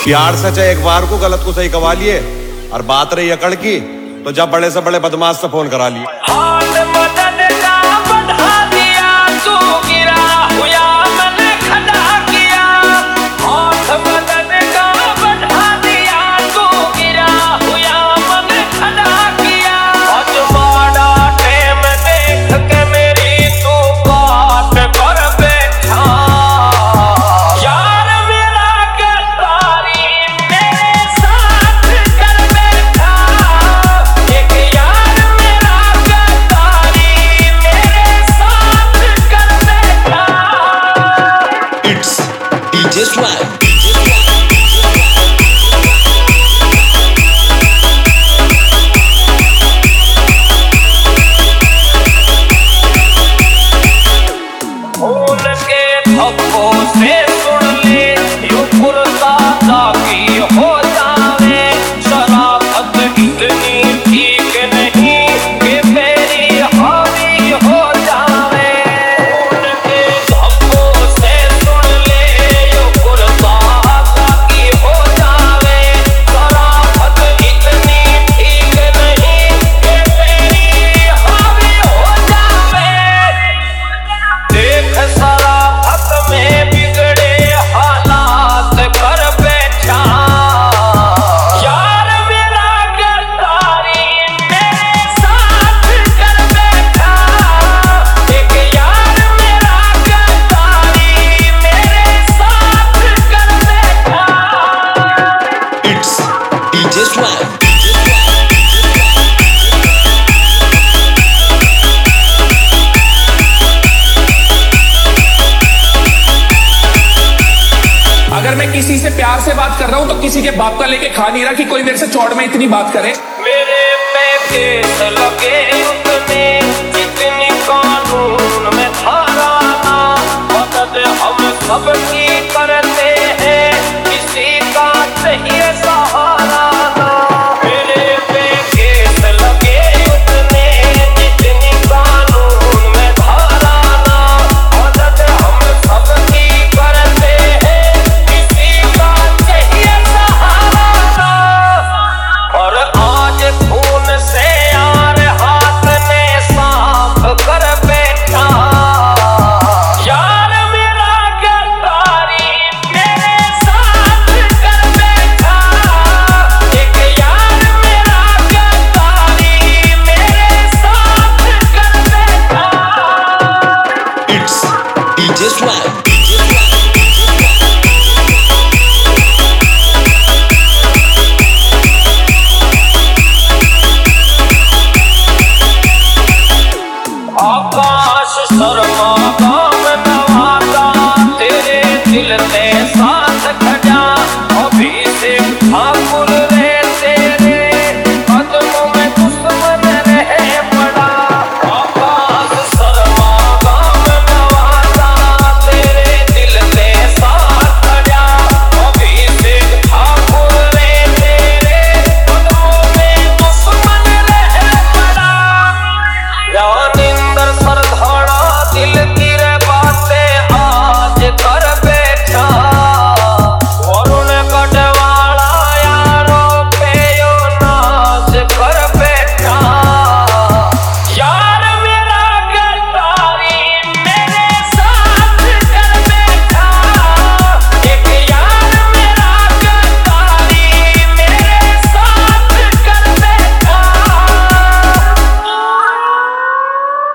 प्यार से चाहे एक बार को गलत को सही कवा लिए, और बात रही अकड़ की तो जब बड़े से बड़े बदमाश से फोन करा लिए। अगर मैं किसी से प्यार से बात कर रहा हूं तो किसी के बाप का लेके खा नहीं रहा कि कोई मेरे से चौड़ में इतनी बात करे। मेरे पे केस लगे उतने जितनी कानून में धारा, मदद हम सबकी